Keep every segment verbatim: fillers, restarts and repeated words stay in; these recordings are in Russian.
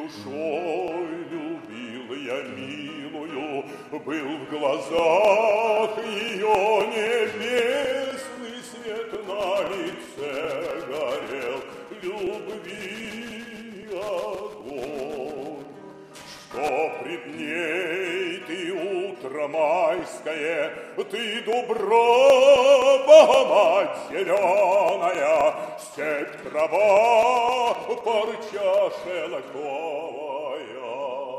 душой любил я милую, был в глазах ее небесный свет, на лице горел любви огонь. Что пред ней ты утро майское, ты дуброва, мать зеленая, степь трава, парча шелковая.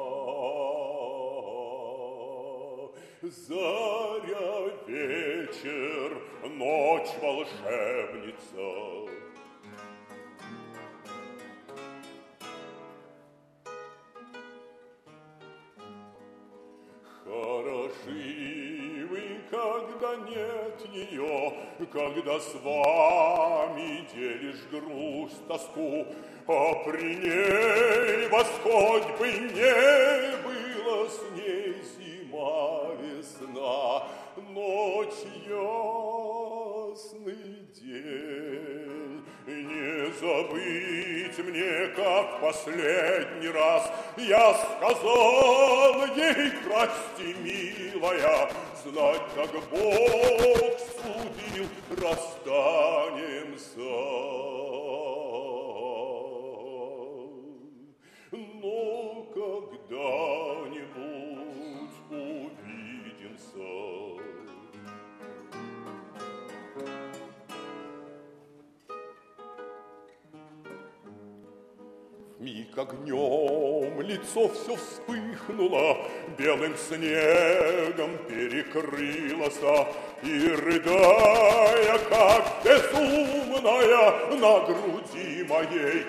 Заря, вечер, ночь волшебница. Хороши вы, когда нет ее, когда с вами делишь грусть, тоску, а при ней восходь бы не было с ней зима, весна, ночь, ясный день. Не забыть мне, как последний раз я сказал ей: прости, милая, знать, как Бог судил, расстанемся. Но когда-нибудь увидимся. Миг огнем лицо все вспыхнуло, белым снегом перекрылось, и, рыдая, как безумная, на груди моей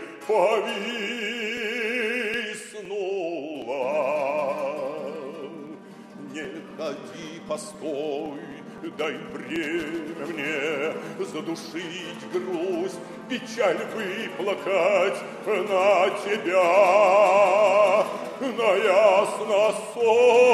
повиснула. Не ходи, постой, дай время мне задушить грусть, печаль выплакать на тебя, на ясно сон.